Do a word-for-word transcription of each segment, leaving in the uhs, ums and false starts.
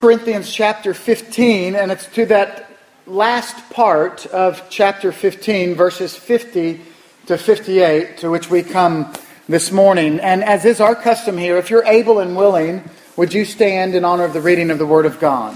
Corinthians chapter fifteen, and it's to that last part of chapter fifteen, verses fifty to fifty-eight, to which we come this morning. And as is our custom here, if you're able and willing, would you stand in honor of the reading of the Word of God?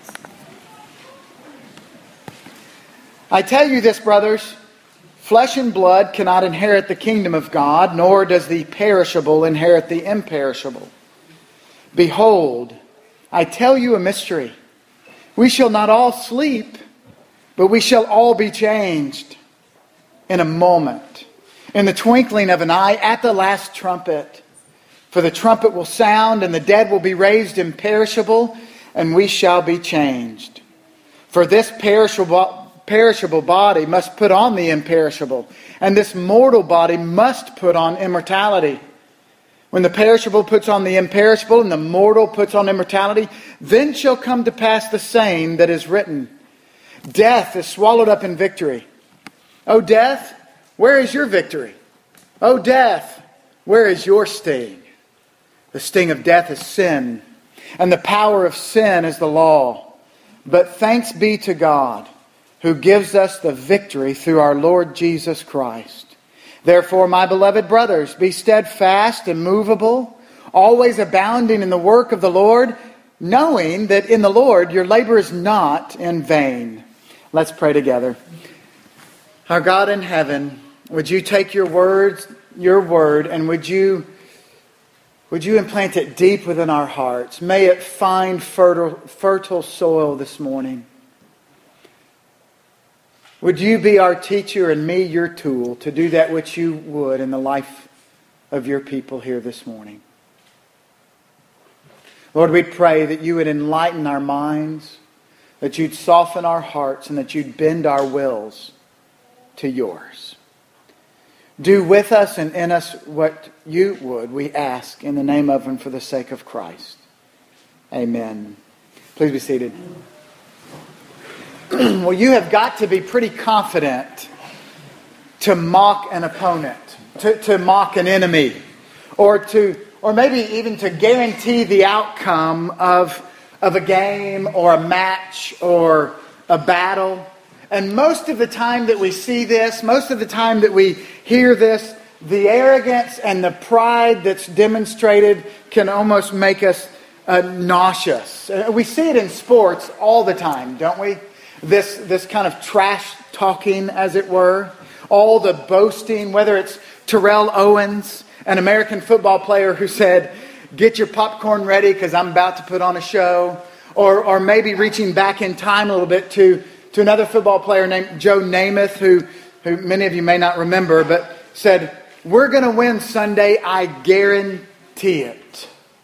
I tell you this, brothers, flesh and blood cannot inherit the kingdom of God, nor does the perishable inherit the imperishable. Behold, I tell you a mystery. We shall not all sleep, but we shall all be changed in a moment, in the twinkling of an eye, at the last trumpet. For the trumpet will sound, and the dead will be raised imperishable, and we shall be changed. For this perishable, perishable body must put on the imperishable, and this mortal body must put on immortality. When the perishable puts on the imperishable and the mortal puts on immortality, then shall come to pass the saying that is written, Death is swallowed up in victory. O death, where is your victory? O death, where is your sting? The sting of death is sin, and the power of sin is the law. But thanks be to God, who gives us the victory through our Lord Jesus Christ. Therefore, my beloved brothers, be steadfast, immovable, always abounding in the work of the Lord, knowing that in the Lord your labor is not in vain. Let's pray together. Our God in heaven, would you take your words, your word, and would you, would you implant it deep within our hearts? May it find fertile, fertile soil this morning. Would you be our teacher and me your tool to do that which you would in the life of your people here this morning? Lord, we pray that you would enlighten our minds, that you'd soften our hearts, and that you'd bend our wills to yours. Do with us and in us what you would, we ask, in the name of and for the sake of Christ. Amen. Please be seated. Well, you have got to be pretty confident to mock an opponent, to, to mock an enemy, or to, or maybe even to guarantee the outcome of, of a game or a match or a battle. And most of the time that we see this, most of the time that we hear this, the arrogance and the pride that's demonstrated can almost make us uh, nauseous. Uh, we see it in sports all the time, don't we? This this kind of trash talking, as it were. All the boasting, whether it's Terrell Owens, an American football player who said, get your popcorn ready because I'm about to put on a show. Or or maybe reaching back in time a little bit to, to another football player named Joe Namath, who, who many of you may not remember, but said, we're going to win Sunday, I guarantee it.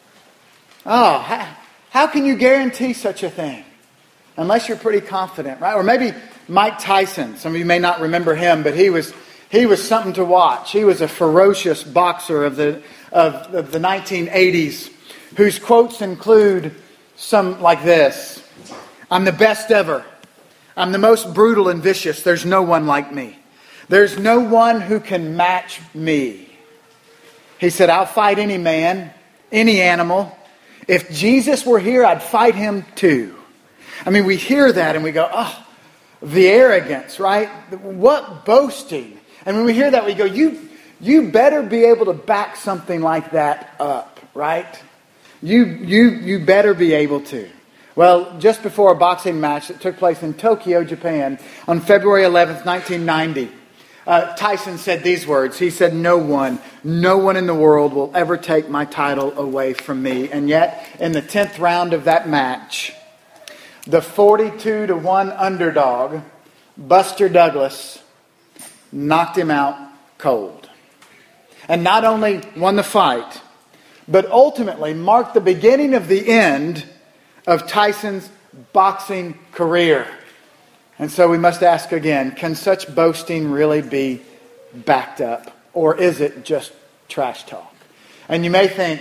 Oh, how, how can you guarantee such a thing? Unless you're pretty confident, right? Or maybe Mike Tyson. Some of you may not remember him, but he was he was something to watch. He was a ferocious boxer of the of, of the nineteen eighties, whose quotes include some like this: "I'm the best ever. I'm the most brutal and vicious. There's no one like me. There's no one who can match me." He said, "I'll fight any man, any animal. If Jesus were here, I'd fight him too." I mean, we hear that and we go, oh, the arrogance, right? What boasting. And when we hear that, we go, you you better be able to back something like that up, right? You you you better be able to. Well, just before a boxing match that took place in Tokyo, Japan, on February eleventh, nineteen ninety, uh, Tyson said these words. He said, no one, no one in the world will ever take my title away from me. And yet, in the tenth round of that match, the forty-two to one underdog, Buster Douglas, knocked him out cold. And not only won the fight, but ultimately marked the beginning of the end of Tyson's boxing career. And so we must ask again, can such boasting really be backed up? Or is it just trash talk? And you may think,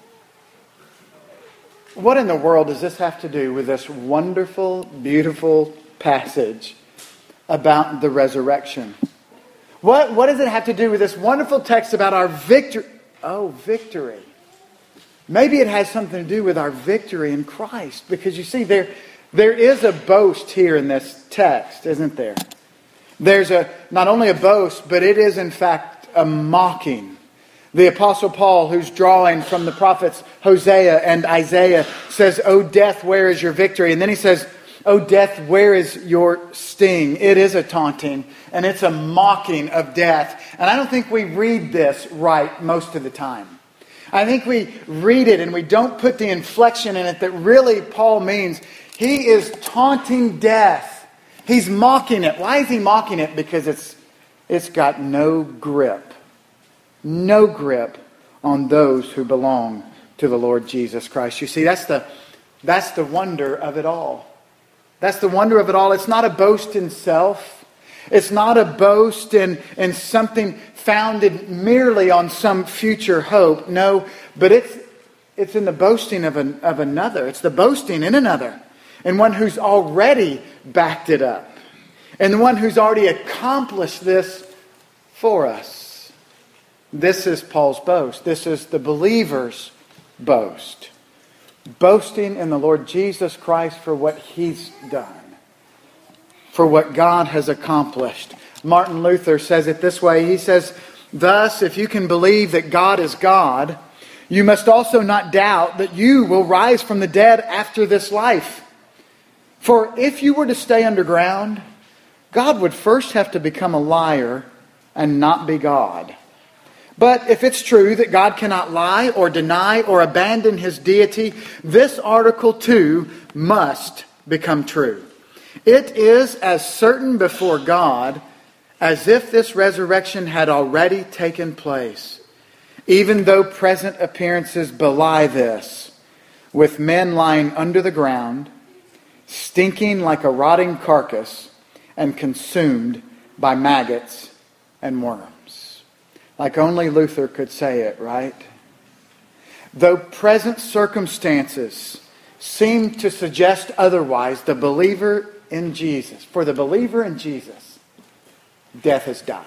what in the world does this have to do with this wonderful, beautiful passage about the resurrection? What, what does it have to do with this wonderful text about our victory? Oh, victory. maybe it has something to do with our victory in Christ. Because you see, there, there is a boast here in this text, isn't there? There's a not only a boast, but it is in fact a mocking. The Apostle Paul, who's drawing from the prophets Hosea and Isaiah, says, "O death, where is your victory?" And then he says, "O death, where is your sting?" It is a taunting, and it's a mocking of death. And I don't think we read this right most of the time. I think we read it and we don't put the inflection in it that really Paul means. He is taunting death. He's mocking it. Why is he mocking it? Because it's it's got no grip. No grip on those who belong to the Lord Jesus Christ. You see, that's the that's the wonder of it all. That's the wonder of it all. It's not a boast in self. It's not a boast in, in something founded merely on some future hope. No, but it's it's in the boasting of an, of another. It's the boasting in another. And one who's already backed it up. And the one who's already accomplished this for us. This is Paul's boast. This is the believer's boast. Boasting in the Lord Jesus Christ for what He's done. For what God has accomplished. Martin Luther says it this way. He says, "Thus, if you can believe that God is God, you must also not doubt that you will rise from the dead after this life. For if you were to stay underground, God would first have to become a liar and not be God. But if it's true that God cannot lie or deny or abandon His deity, this article too must become true. It is as certain before God as if this resurrection had already taken place, even though present appearances belie this, with men lying under the ground, stinking like a rotting carcass, and consumed by maggots and worms." Like only Luther could say it, right? Though present circumstances seem to suggest otherwise, the believer in Jesus, for the believer in Jesus, death has died.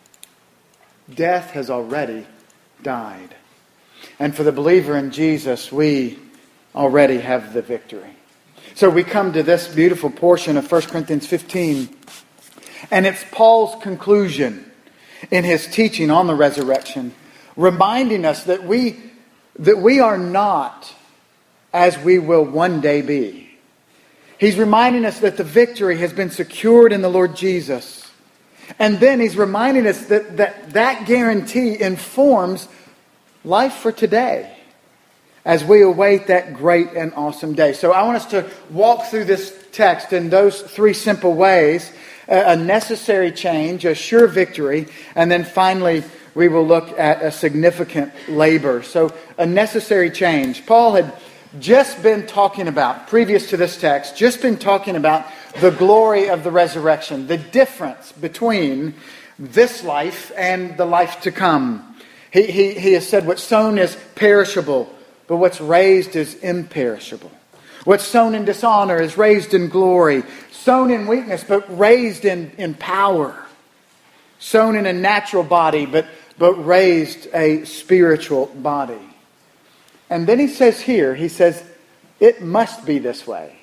Death has already died. And for the believer in Jesus, we already have the victory. So we come to this beautiful portion of First Corinthians fifteen. And it's Paul's conclusion in his teaching on the resurrection, reminding us that we, that we are not as we will one day be. He's reminding us that the victory has been secured in the Lord Jesus. And then he's reminding us that that, that guarantee informs life for today, as we await that great and awesome day. So I want us to walk through this text in those three simple ways. A necessary change, a sure victory, and then finally we will look at a significant labor. So a necessary change. Paul had just been talking about, previous to this text, just been talking about the glory of the resurrection, the difference between this life and the life to come. He, he, he has said what's sown is perishable, but what's raised is imperishable. What's sown in dishonor is raised in glory. Sown in weakness, but raised in, in power. Sown in a natural body, but, but raised a spiritual body. And then he says here, he says, it must be this way.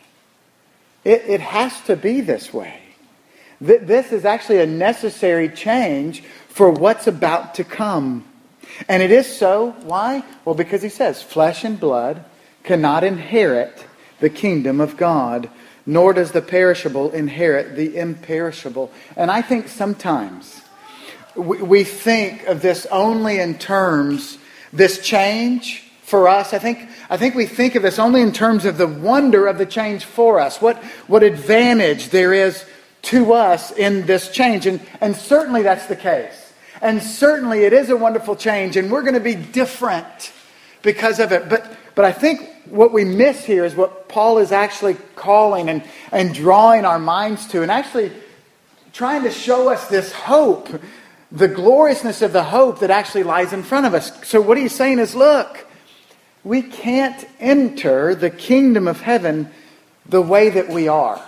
It, it has to be this way. Th- this is actually a necessary change for what's about to come. And it is so. Why? Well, because he says, flesh and blood cannot inherit the kingdom of God, nor does the perishable inherit the imperishable. And I think sometimes we, we think of this only in terms, this change for us, I think I think we think of this only in terms of the wonder of the change for us. What, what advantage there is to us in this change. And, and certainly that's the case. And certainly it is a wonderful change, and we're going to be different because of it. But but I think what we miss here is what Paul is actually calling and, and drawing our minds to, and actually trying to show us this hope, the gloriousness of the hope that actually lies in front of us. So what he's saying is, look, we can't enter the kingdom of heaven the way that we are.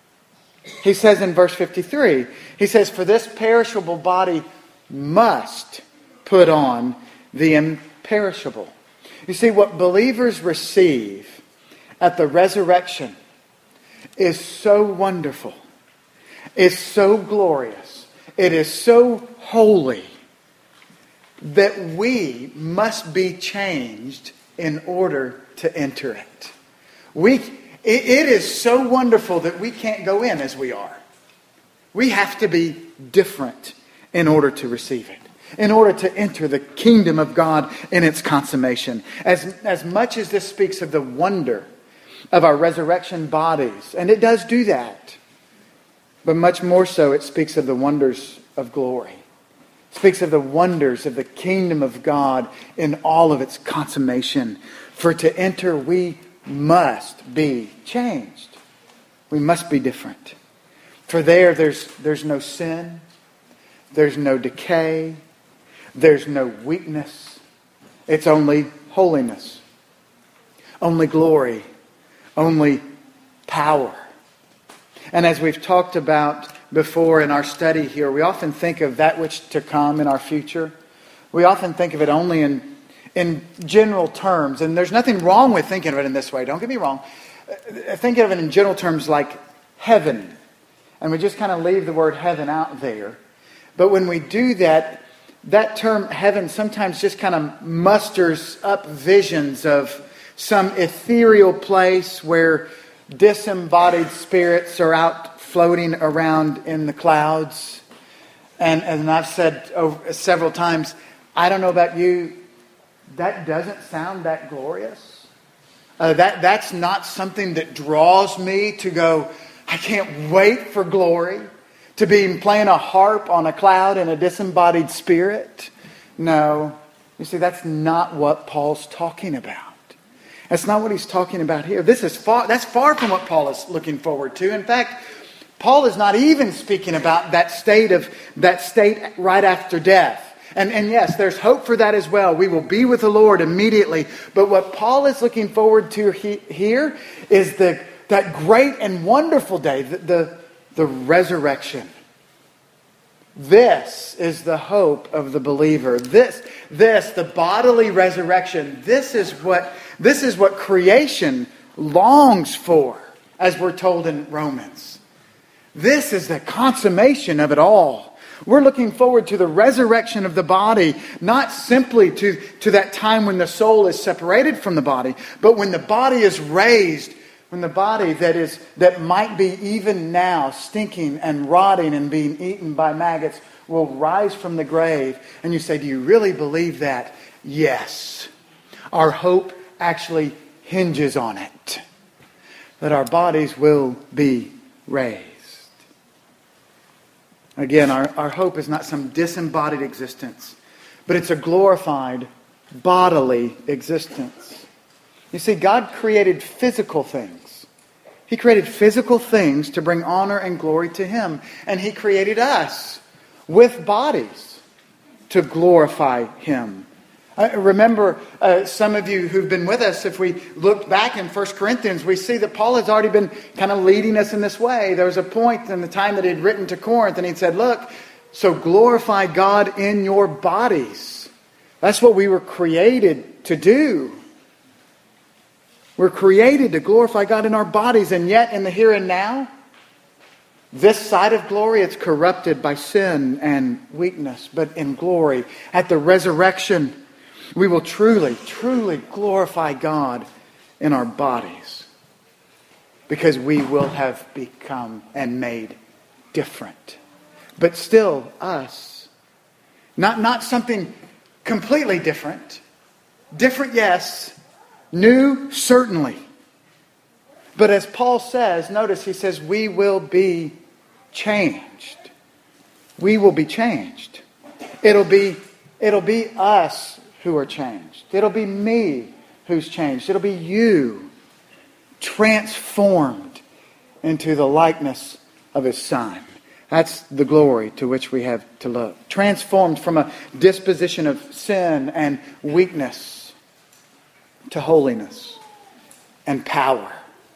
He says in verse fifty-three, he says, for this perishable body must put on the imperishable. You see, what believers receive at the resurrection is so wonderful. It's so glorious. It is so holy that we must be changed in order to enter it. We, it, it is so wonderful that we can't go in as we are. We have to be different in order to receive it, in order to enter the kingdom of God in its consummation. As, as much as this speaks of the wonder of our resurrection bodies, and it does do that, but much more so it speaks of the wonders of glory. It speaks of the wonders of the kingdom of God in all of its consummation. For to enter, we must be changed. We must be different. For there, there's, there's no sin. There's no decay. There's no weakness. It's only holiness. Only glory. Only power. And as we've talked about before in our study here, we often think of that which to come in our future. We often think of it only in, in general terms. And there's nothing wrong with thinking of it in this way. Don't get me wrong. Think of it in general terms like heaven. And we just kind of leave the word heaven out there. But when we do that, that term heaven sometimes just kind of musters up visions of some ethereal place where disembodied spirits are out floating around in the clouds. And, and I've said over, several times, I don't know about you, that doesn't sound that glorious. Uh, that that's not something that draws me to go, I can't wait for glory. To be playing a harp on a cloud in a disembodied spirit. No. You see, that's not what Paul's talking about. That's not what he's talking about here. This is far, that's far from what Paul is looking forward to. In fact, Paul is not even speaking about that state of that state right after death. And, and yes, there's hope for that as well. We will be with the Lord immediately. But what Paul is looking forward to he, here is the that great and wonderful day, the, the, the resurrection. This is the hope of the believer. This, this, the bodily resurrection. This is what this is what creation longs for, as we're told in Romans. This is the consummation of it all. We're looking forward to the resurrection of the body, not simply to, to that time when the soul is separated from the body, but when the body is raised, when the body that is that might be even now stinking and rotting and being eaten by maggots will rise from the grave. And you say, do you really believe that? Yes. Our hope actually hinges on it. That our bodies will be raised. Again, our, our hope is not some disembodied existence, but it's a glorified bodily existence. You see, God created physical things. He created physical things to bring honor and glory to Him. And He created us with bodies to glorify Him. I remember uh, some of you who've been with us, if we look back in First Corinthians, we see that Paul has already been kind of leading us in this way. There was a point in the time that he'd written to Corinth and he'd said, look, so glorify God in your bodies. That's what we were created to do. We're created to glorify God in our bodies, and yet in the here and now, this side of glory, it's corrupted by sin and weakness. But in glory, at the resurrection, we will truly, truly glorify God in our bodies. Because we will have become and made different. But still us. Not, not something completely different. Different, yes. New, certainly. But as Paul says, notice he says, we will be changed. We will be changed. It'll be, it'll be us who are changed. It'll be me who's changed. It'll be you transformed into the likeness of His Son. That's the glory to which we have to look. Transformed from a disposition of sin and weakness to holiness and power.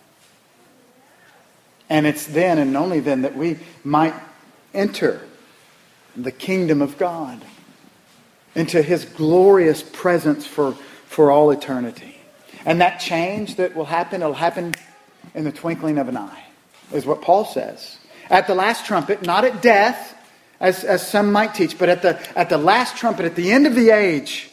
And it's then and only then that we might enter the kingdom of God, into His glorious presence for, for all eternity. And that change that will happen, it'll happen in the twinkling of an eye, is what Paul says. At the last trumpet, not at death, as, as some might teach, but at the, at the last trumpet, at the end of the age.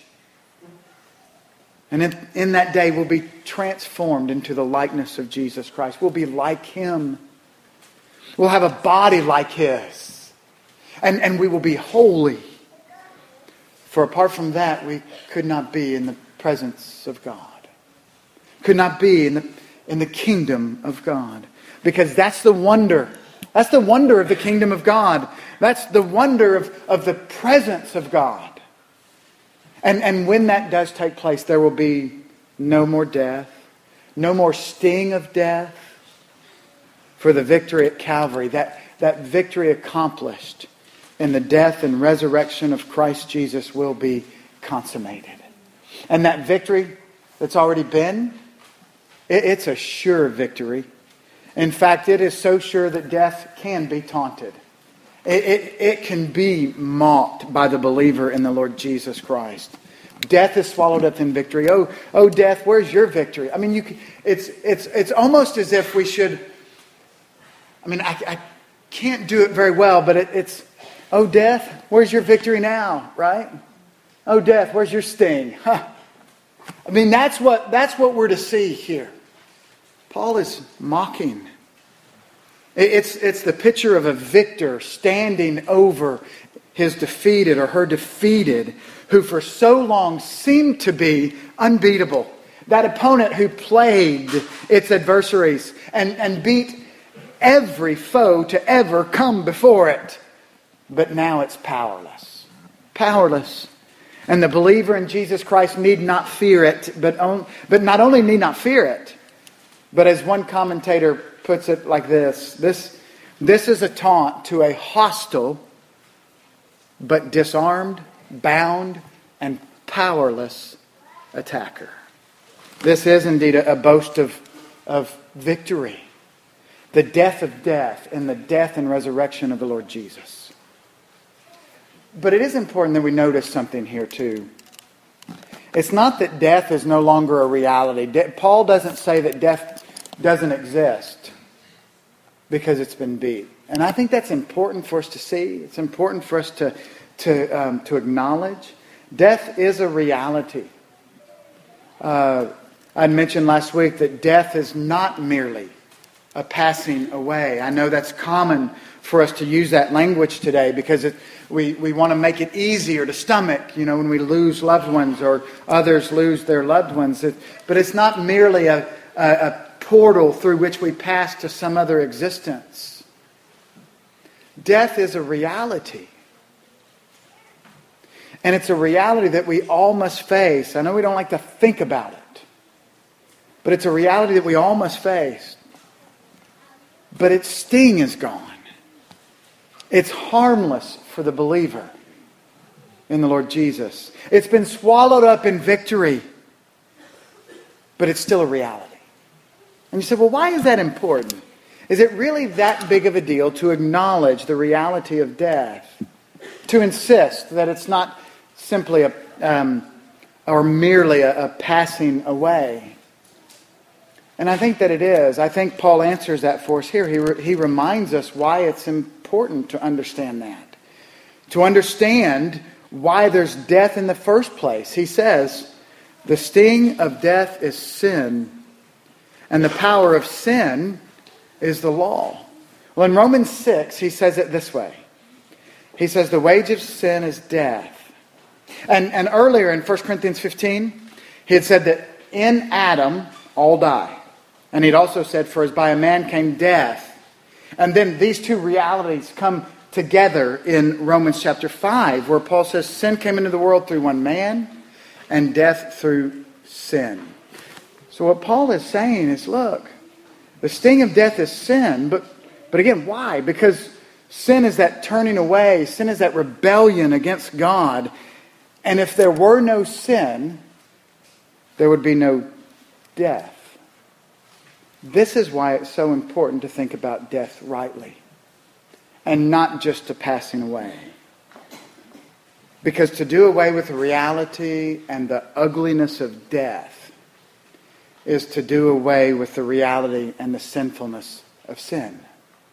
And in, in that day, we'll be transformed into the likeness of Jesus Christ. We'll be like Him. We'll have a body like His. And, and we will be holy. For apart from that, we could not be in the presence of God. Could not be in the, in the kingdom of God. Because that's the wonder. That's the wonder of the kingdom of God. That's the wonder of, of the presence of God. And, and when that does take place, there will be no more death. No more sting of death. For the victory at Calvary, that, that victory accomplished in the death and resurrection of Christ Jesus will be consummated. And that victory that's already been, it, it's a sure victory. In fact, it is so sure that death can be taunted. It, it, it can be mocked by the believer in the Lord Jesus Christ. Death is swallowed up in victory. Oh, oh, death, where's your victory? I mean, you. Can, it's it's it's almost as if we should. I mean, I, I can't do it very well, but it, it's, oh, death, where's your victory now, right? Oh, death, where's your sting? Huh. I mean, that's what that's what we're to see here. Paul is mocking. It's, it's the picture of a victor standing over his defeated or her defeated, who for so long seemed to be unbeatable. That opponent who plagued its adversaries and, and beat every foe to ever come before it. But now it's powerless. Powerless. And the believer in Jesus Christ need not fear it, but, on, but not only need not fear it, but as one commentator puts it like this, this, this is a taunt to a hostile, but disarmed, bound, and powerless attacker. This is indeed a, a boast of, of victory. The death of death and the death and resurrection of the Lord Jesus. But it is important that we notice something here too. It's not that death is no longer a reality. De- Paul doesn't say that death doesn't exist because it's been beat. And I think that's important for us to see. It's important for us to, to, um, to acknowledge. Death is a reality. Uh, I mentioned last week that death is not merely a passing away. I know that's common for us to use that language today because it, we, we want to make it easier to stomach, you know, when we lose loved ones or others lose their loved ones. It, but it's not merely a, a, a portal through which we pass to some other existence. Death is a reality. And it's a reality that we all must face. I know we don't like to think about it, but it's a reality that we all must face. But its sting is gone. It's harmless for the believer in the Lord Jesus. It's been swallowed up in victory, but it's still a reality. And you say, well, why is that important? Is it really that big of a deal to acknowledge the reality of death? To insist that it's not simply a, um, or merely a, a passing away? And I think that it is. I think Paul answers that for us here. He, re- he reminds us why it's important to understand that. To understand why there's death in the first place. He says, the sting of death is sin, and the power of sin is the law. Well, in Romans six, he says it this way. He says, the wage of sin is death. And, and earlier in First Corinthians fifteen, he had said that in Adam all die. And he'd also said, for as by a man came death. And then these two realities come together in Romans chapter five, where Paul says, sin came into the world through one man, and death through sin. So what Paul is saying is, look, the sting of death is sin, but, but again, why? Because sin is that turning away, sin is that rebellion against God. And if there were no sin, there would be no death. This is why it's so important to think about death rightly, and not just a passing away. Because to do away with the reality and the ugliness of death is to do away with the reality and the sinfulness of sin.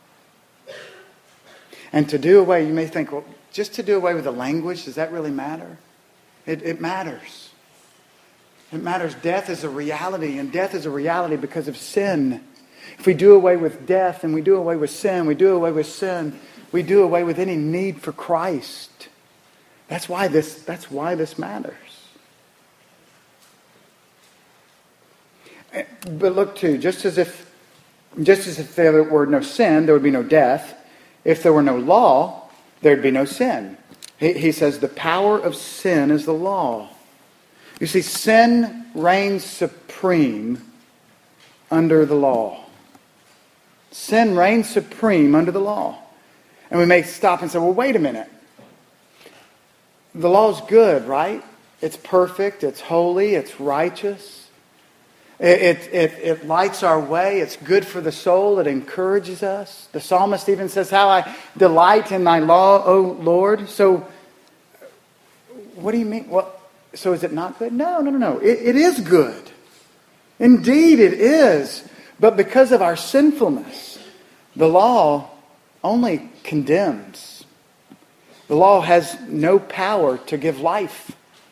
And to do away, you may think, well, just to do away with the language, does that really matter? It, it matters. It matters. Death is a reality, and death is a reality because of sin. If we do away with death and we do away with sin, we do away with sin, we do away with any need for Christ. That's why this, that's why this matters. But look too, just as if just as if there were no sin, there would be no death. If there were no law, there'd be no sin. He, he says the power of sin is the law. You see, sin reigns supreme under the law. Sin reigns supreme under the law. And we may stop and say, well, wait a minute. The law's good, right? It's perfect, it's holy, it's righteous. It, it, it, it lights our way, it's good for the soul, it encourages us. The psalmist even says, how I delight in thy law, O Lord. So, what do you mean? Well, so is it not good? No, no, no, no. It, it is good. Indeed it is. But because of our sinfulness, the law only condemns. The law has no power to give life.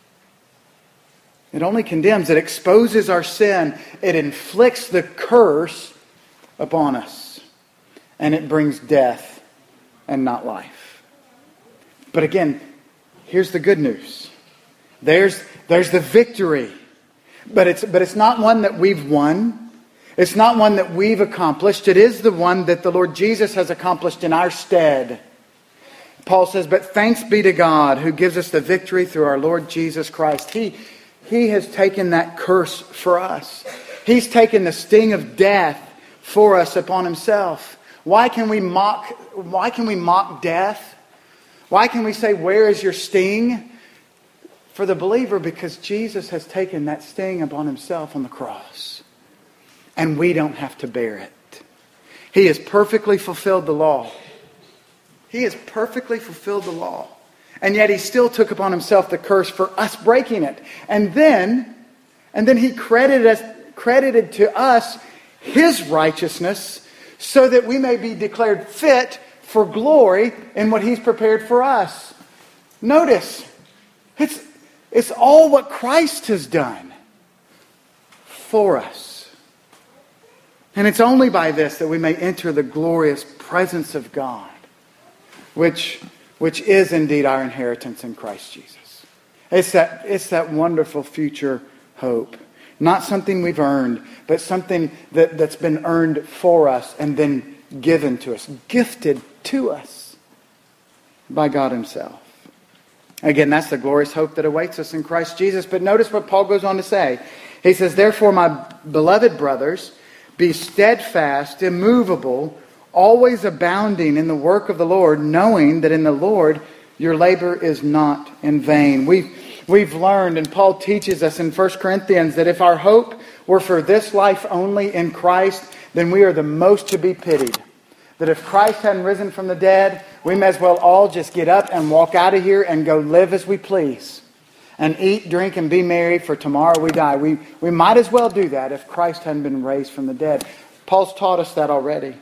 It only condemns. It exposes our sin. It inflicts the curse upon us. And it brings death and not life. But again, here's the good news. There's, there's the victory. But it's, but it's not one that we've won. It's not one that we've accomplished. It is the one that the Lord Jesus has accomplished in our stead. Paul says, but thanks be to God who gives us the victory through our Lord Jesus Christ. He, he has taken that curse for us. He's taken the sting of death for us upon himself. Why can we mock, why can we mock death? Why can we say, where is your sting? For the believer, because Jesus has taken that sting upon himself on the cross. And we don't have to bear it. He has perfectly fulfilled the law. He has perfectly fulfilled the law. And yet he still took upon himself the curse for us breaking it. And then, and then he credited us, credited to us his righteousness so that we may be declared fit for glory in what he's prepared for us. Notice, it's, it's all what Christ has done for us. And it's only by this that we may enter the glorious presence of God. Which, which is indeed our inheritance in Christ Jesus. It's that, it's that wonderful future hope. Not something we've earned, but something that, that's been earned for us and then given to us. Gifted to us by God himself. Again, that's the glorious hope that awaits us in Christ Jesus. But notice what Paul goes on to say. He says, therefore, my beloved brothers, be steadfast, immovable, always abounding in the work of the Lord, knowing that in the Lord your labor is not in vain. We've, we've learned, and Paul teaches us in First Corinthians, that if our hope were for this life only in Christ, then we are the most to be pitied. That if Christ hadn't risen from the dead, we may as well all just get up and walk out of here and go live as we please. And eat, drink, and be merry, for tomorrow we die. We, we might as well do that if Christ hadn't been raised from the dead. Paul's taught us that already.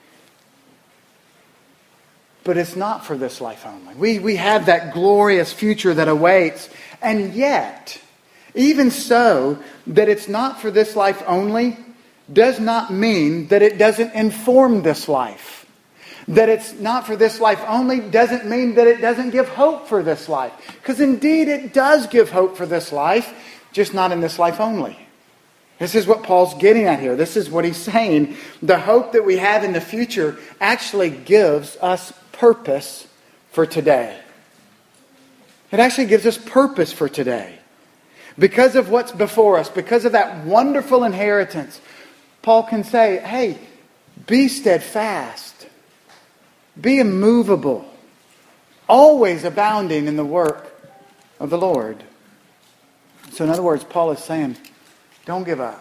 But it's not for this life only. We, we have that glorious future that awaits. And yet, even so, that it's not for this life only does not mean that it doesn't inform this life. That it's not for this life only doesn't mean that it doesn't give hope for this life. Because indeed it does give hope for this life, just not in this life only. This is what Paul's getting at here. This is what he's saying. The hope that we have in the future actually gives us purpose for today. It actually gives us purpose for today. Because of what's before us, because of that wonderful inheritance, Paul can say, hey, be steadfast, be immovable, always abounding in the work of the Lord. So in other words, Paul is saying, don't give up.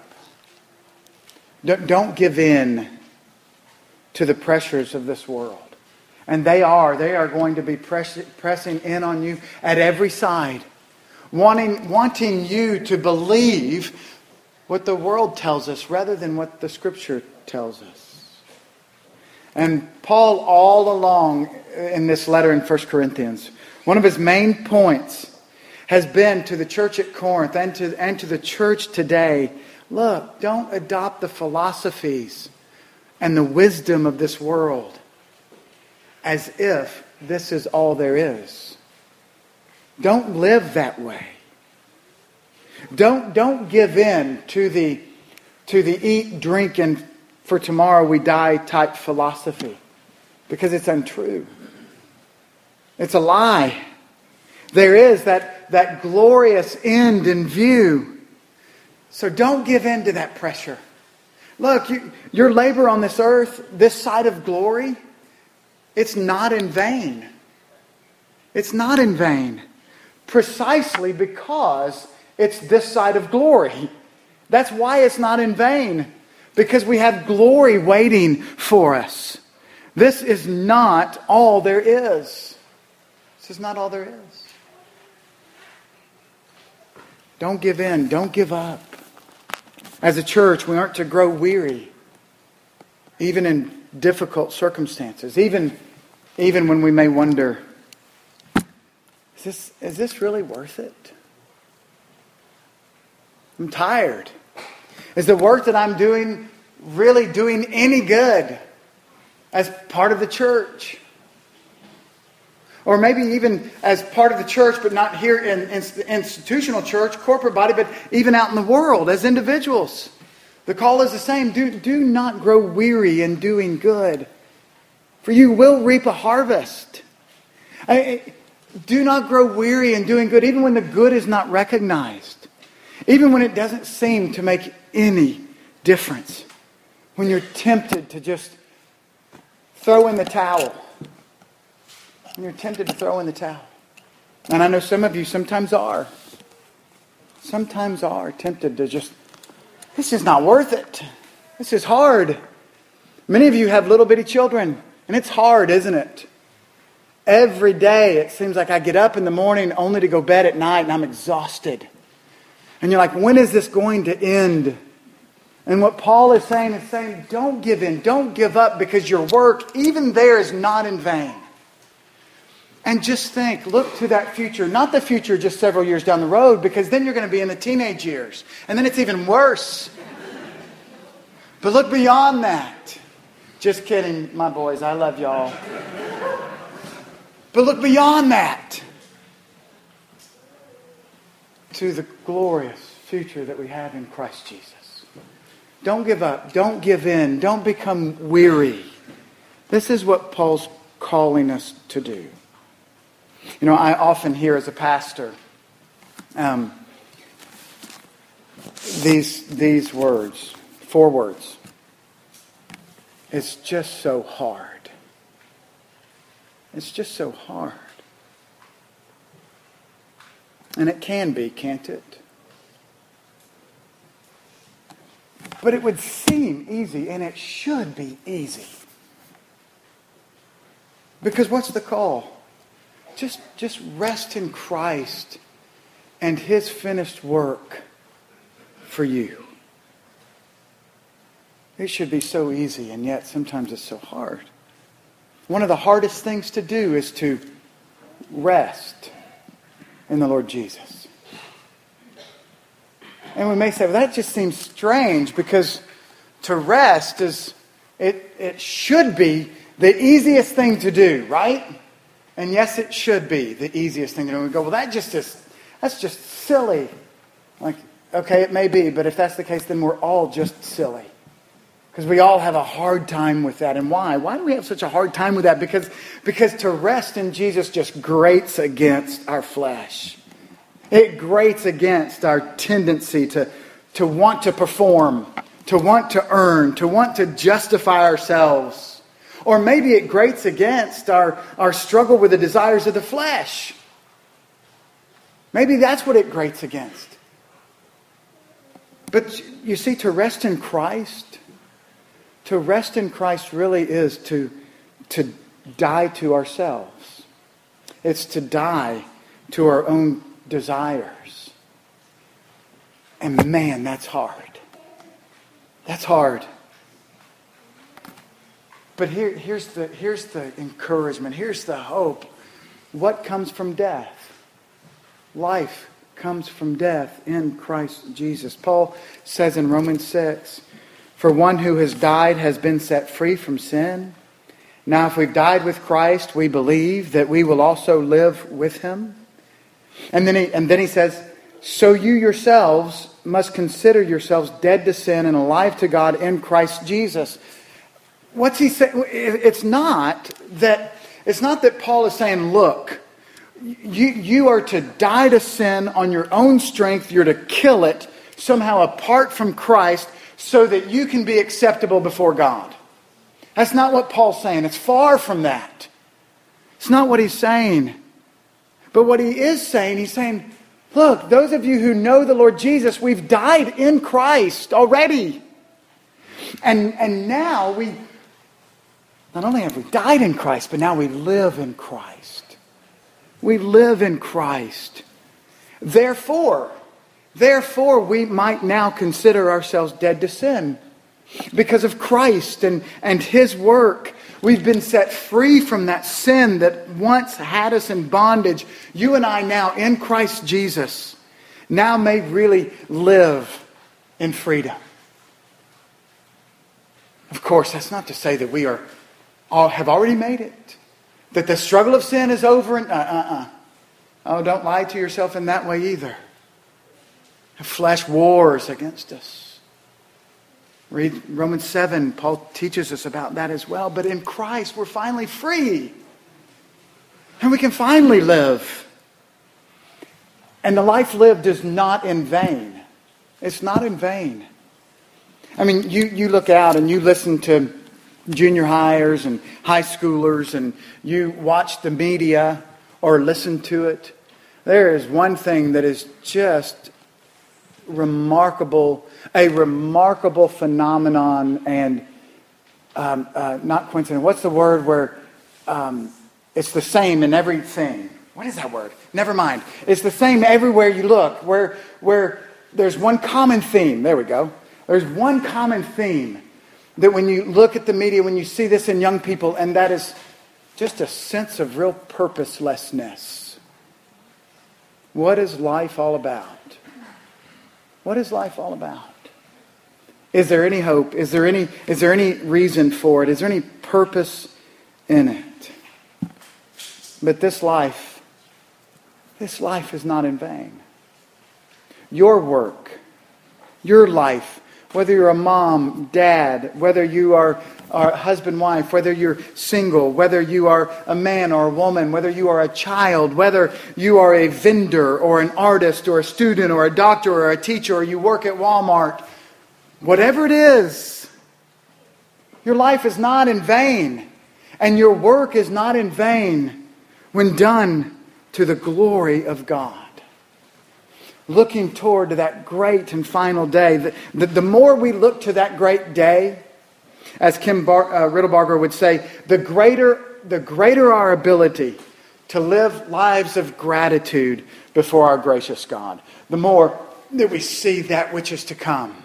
Don't give in to the pressures of this world. And they are. They are going to be press, pressing in on you at every side. Wanting, wanting you to believe what the world tells us rather than what the Scripture tells us. And Paul, all along in this letter in First Corinthians, one of his main points has been to the church at Corinth and to, and to the church today, look, don't adopt the philosophies and the wisdom of this world as if this is all there is. Don't live that way. Don't, don't give in to the, to the eat, drink, and for tomorrow we die type philosophy. Because it's untrue. It's a lie. There is that, that glorious end in view. So don't give in to that pressure. Look, you, your labor on this earth, this side of glory, it's not in vain. It's not in vain. Precisely because it's this side of glory. That's why it's not in vain. Because we have glory waiting for us. This is not all there is. This is not all there is. Don't give in. Don't give up. As a church, we aren't to grow weary. Even in difficult circumstances. Even, even when we may wonder, is this, is this really worth it? I'm tired. Is the work that I'm doing really doing any good as part of the church? Or maybe even as part of the church, but not here in, in the institutional church, corporate body, but even out in the world as individuals. The call is the same. Do, do not grow weary in doing good, for you will reap a harvest. I, do not grow weary in doing good, even when the good is not recognized. Even when it doesn't seem to make any difference. When you're tempted to just throw in the towel. When you're tempted to throw in the towel. And I know some of you sometimes are. Sometimes are tempted to just, this is not worth it. This is hard. Many of you have little bitty children. And it's hard, isn't it? Every day it seems like I get up in the morning only to go to bed at night and I'm exhausted. And you're like, when is this going to end? And what Paul is saying is saying, don't give in. Don't give up because your work, even there, is not in vain. And just think, look to that future. Not the future just several years down the road, because then you're going to be in the teenage years. And then it's even worse. But look beyond that. Just kidding, my boys. I love y'all. But look beyond that. To the glorious future that we have in Christ Jesus. Don't give up. Don't give in. Don't become weary. This is what Paul's calling us to do. You know, I often hear as a pastor um, these these words, four words. It's just so hard. It's just so hard. And it can be, can't it? But it would seem easy, and it should be easy. Because what's the call? Just, just rest in Christ and His finished work for you. It should be so easy, and yet sometimes it's so hard. One of the hardest things to do is to rest in the Lord Jesus. And we may say, well, that just seems strange, because to rest is, it, it should be the easiest thing to do, right? And yes, it should be the easiest thing to do. And we go, well, that just is, that's just silly. Like, okay, it may be, but if that's the case, then we're all just silly. Because we all have a hard time with that. And why? Why do we have such a hard time with that? Because, because to rest in Jesus just grates against our flesh. It grates against our tendency to, to want to perform, to want to earn, to want to justify ourselves. Or maybe it grates against our, our struggle with the desires of the flesh. Maybe that's what it grates against. But you see, to rest in Christ, to rest in Christ really is to, to die to ourselves. It's to die to our own desires. And man, that's hard. That's hard. But here, here's the, here's the encouragement. Here's the hope. What comes from death? Life comes from death in Christ Jesus. Paul says in Romans six, for one who has died has been set free from sin. Now if we've died with Christ, we believe that we will also live with Him. And then he, and then he says, so you yourselves must consider yourselves dead to sin and alive to God in Christ Jesus. What's he saying? It's not that, it's not that Paul is saying, look, you, you are to die to sin on your own strength. You're to kill it somehow apart from Christ so that you can be acceptable before God. That's not what Paul's saying. It's far from that. It's not what he's saying. But what he is saying, he's saying, look, those of you who know the Lord Jesus, we've died in Christ already. And, and now we, not only have we died in Christ, but now we live in Christ. We live in Christ. Therefore, therefore we might now consider ourselves dead to sin. Because of Christ and, and His work, we've been set free from that sin that once had us in bondage. You and I now in Christ Jesus now may really live in freedom. Of course, that's not to say that we are all have already made it. That the struggle of sin is over and uh uh uh. Oh, don't lie to yourself in that way either. The flesh wars against us. Read Romans seven. Paul teaches us about that as well. But in Christ, we're finally free. And we can finally live. And the life lived is not in vain. It's not in vain. I mean, you, you look out and you listen to junior hires and high schoolers and you watch the media or listen to it. There is one thing that is just remarkable, a remarkable phenomenon and um, uh, not coincident. What's the word where um, it's the same in everything? What is that word? Never mind. It's the same everywhere you look. Where where there's one common theme. There we go. There's one common theme that when you look at the media, when you see this in young people, and that is just a sense of real purposelessness. What is life all about? What is life all about? Is there any hope? Is there any, is there any reason for it? Is there any purpose in it? But this life, this life is not in vain. Your work, your life, whether you're a mom, dad, whether you are, are husband, wife, whether you're single, whether you are a man or a woman, whether you are a child, whether you are a vendor or an artist or a student or a doctor or a teacher or you work at Walmart, whatever it is, your life is not in vain. And your work is not in vain when done to the glory of God. Looking toward to that great and final day. The, the, the more we look to that great day, as Kim Bar, uh, Riddlebarger would say, the greater, the greater our ability to live lives of gratitude before our gracious God. The more that we see that which is to come,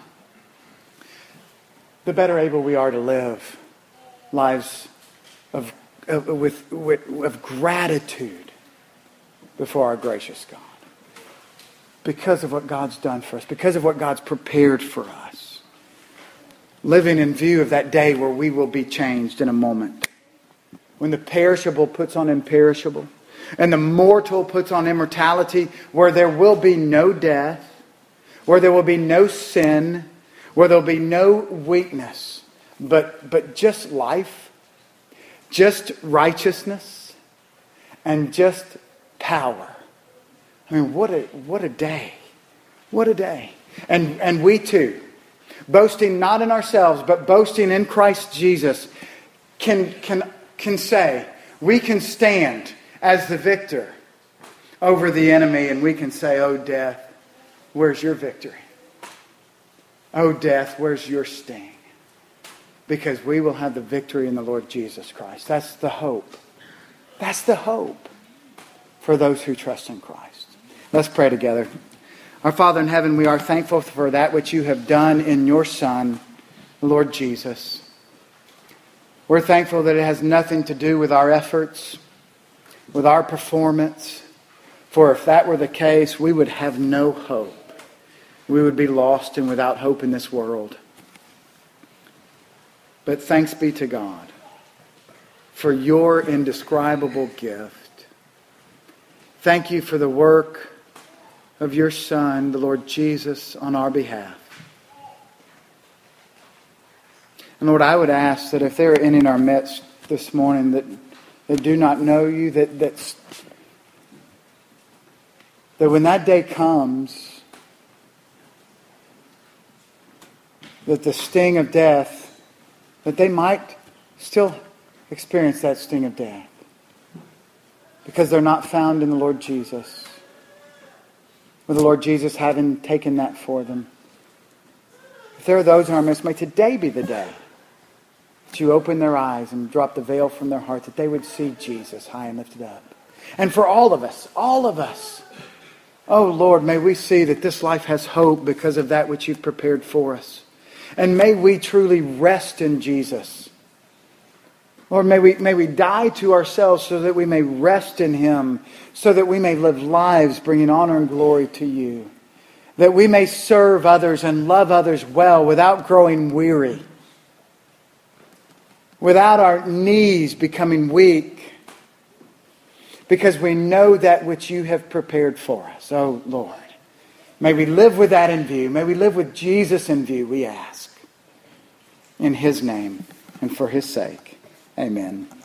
the better able we are to live lives of, of, with, with, of gratitude before our gracious God. Because of what God's done for us. Because of what God's prepared for us. Living in view of that day where we will be changed in a moment. When the perishable puts on imperishable. And the mortal puts on immortality. Where there will be no death. Where there will be no sin. Where there will be no weakness. But, but just life. Just righteousness. And just power. I mean, what a what a day. What a day. And and we too, boasting not in ourselves, but boasting in Christ Jesus, can can can say, we can stand as the victor over the enemy, and we can say, oh death, where's your victory? Oh death, where's your sting? because we will have the victory in the Lord Jesus Christ. That's the hope. That's the hope for those who trust in Christ. Let's pray together. Our Father in heaven, we are thankful for that which you have done in your Son, the Lord Jesus. We're thankful that it has nothing to do with our efforts, with our performance. For if that were the case, we would have no hope. We would be lost and without hope in this world. But thanks be to God for your indescribable gift. Thank you for the work of your Son, the Lord Jesus, on our behalf. And Lord, I would ask that if there are any in our midst this morning that, that do not know you, that, that, that when that day comes, that the sting of death, that they might still experience that sting of death because they're not found in the Lord Jesus. With the Lord Jesus having taken that for them. If there are those in our midst, may today be the day that you open their eyes and drop the veil from their heart, that they would see Jesus high and lifted up. And for all of us, all of us, oh Lord, may we see that this life has hope because of that which you've prepared for us. And may we truly rest in Jesus. Lord, may we, may we die to ourselves so that we may rest in Him, so that we may live lives bringing honor and glory to you. That we may serve others and love others well without growing weary. Without our knees becoming weak. Because we know that which you have prepared for us. Oh Lord, may we live with that in view. May we live with Jesus in view, we ask. In His name and for His sake. Amen.